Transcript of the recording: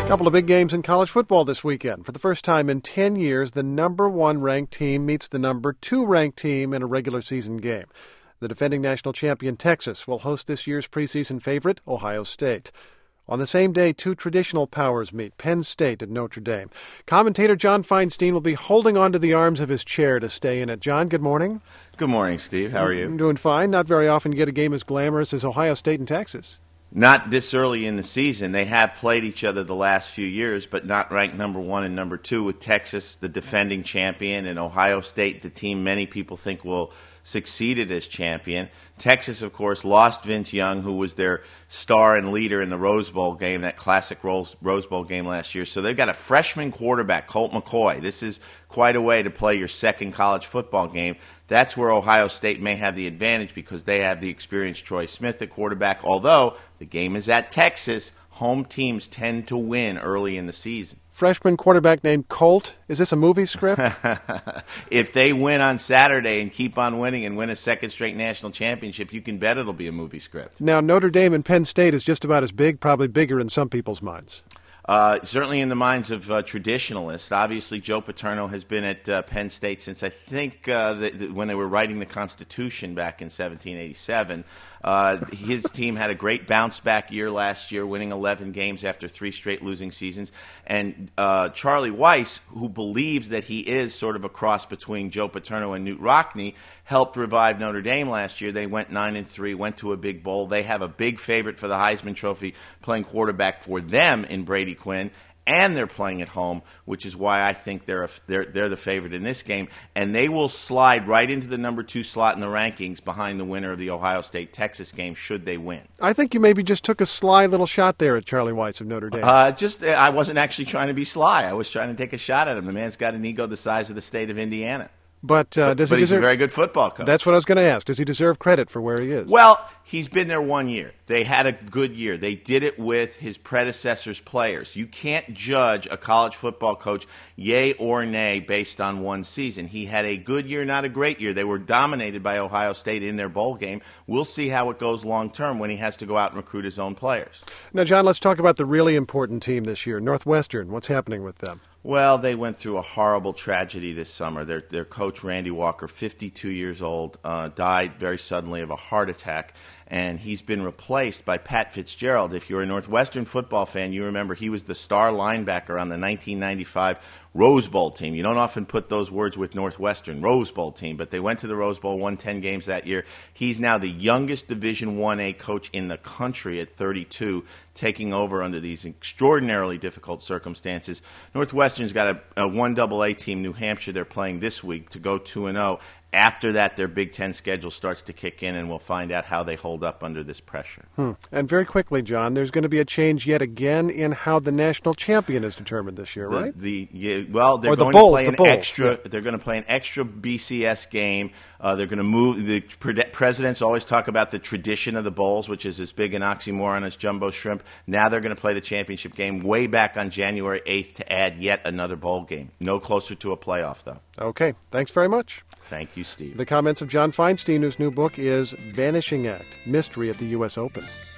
A couple of big games in college football this weekend. For the first time in 10 years, the number 1 ranked team meets the number 2 ranked team in a regular season game. The defending national champion Texas will host this year's preseason favorite, Ohio State. On the same day, 2 traditional powers meet, Penn State and Notre Dame. Commentator John Feinstein will be holding onto the arms of his chair to stay in it. John, good morning. Good morning, Steve. How are you? I'm doing fine. Not very often you get a game as glamorous as Ohio State and Texas. Not this early in the season. They have played each other the last few years, but not ranked number 1 and number 2, with Texas, the defending champion, and Ohio State, the team many people think will succeed as champion. Texas, of course, lost Vince Young, who was their star and leader in the Rose Bowl game, that classic Rose Bowl game last year. So they've got a freshman quarterback, Colt McCoy. This is quite a way to play your second college football game. That's where Ohio State may have the advantage because they have the experienced Troy Smith at quarterback. Although the game is at Texas, home teams tend to win early in the season. Freshman quarterback named Colt. Is this a movie script? If they win on Saturday and keep on winning and win a second straight national championship, you can bet it'll be a movie script. Now, Notre Dame and Penn State is just about as big, probably bigger in some people's minds. Certainly in the minds of traditionalists. Obviously, Joe Paterno has been at Penn State since I think when they were writing the Constitution back in 1787. His team had a great bounce-back year last year, winning 11 games after 3 straight losing seasons. And Charlie Weis, who believes that he is sort of a cross between Joe Paterno and Knute Rockne, helped revive Notre Dame last year. They went 9-3, went to a big bowl. They have a big favorite for the Heisman Trophy playing quarterback for them in Brady Quinn, and they're playing at home, which is why I think they're the favorite in this game. And they will slide right into the number 2 slot in the rankings behind the winner of the Ohio State-Texas game should they win. I think you maybe just took a sly little shot there at Charlie Weis of Notre Dame. I wasn't actually trying to be sly. I was trying to take a shot at him. The man's got an ego the size of the state of Indiana. But he's a very good football coach. That's what I was going to ask. Does he deserve credit for where he is? Well, he's been there 1 year. They had a good year. They did it with his predecessor's players. You can't judge a college football coach yay or nay based on one season. He had a good year, not a great year. They were dominated by Ohio State in their bowl game. We'll see how it goes long term when he has to go out and recruit his own players. Now, John, let's talk about the really important team this year, Northwestern. What's happening with them? Well, they went through a horrible tragedy this summer. Their coach, Randy Walker, 52 years old, died very suddenly of a heart attack, and he's been replaced by Pat Fitzgerald. If you're a Northwestern football fan, you remember he was the star linebacker on the 1995 Rose Bowl team. You don't often put those words with Northwestern, Rose Bowl team, but they went to the Rose Bowl, won 10 games that year. He's now the youngest Division I-A coach in the country at 32, taking over under these extraordinarily difficult circumstances. Northwestern's got a 1AA team, New Hampshire, they're playing this week to go 2-0. After that, their Big Ten schedule starts to kick in, and we'll find out how they hold up under this pressure. And very quickly, John, there's going to be a change yet again in how the national champion is determined this year, right? They're going to play an extra BCS game. They're going to move. The presidents always talk about the tradition of the bowls, which is as big an oxymoron as jumbo shrimp. Now they're going to play the championship game way back on January 8th to add yet another bowl game. No closer to a playoff, though. Okay. Thanks very much. Thank you, Steve. The comments of John Feinstein, whose new book is Vanishing Act, Mystery at the U.S. Open.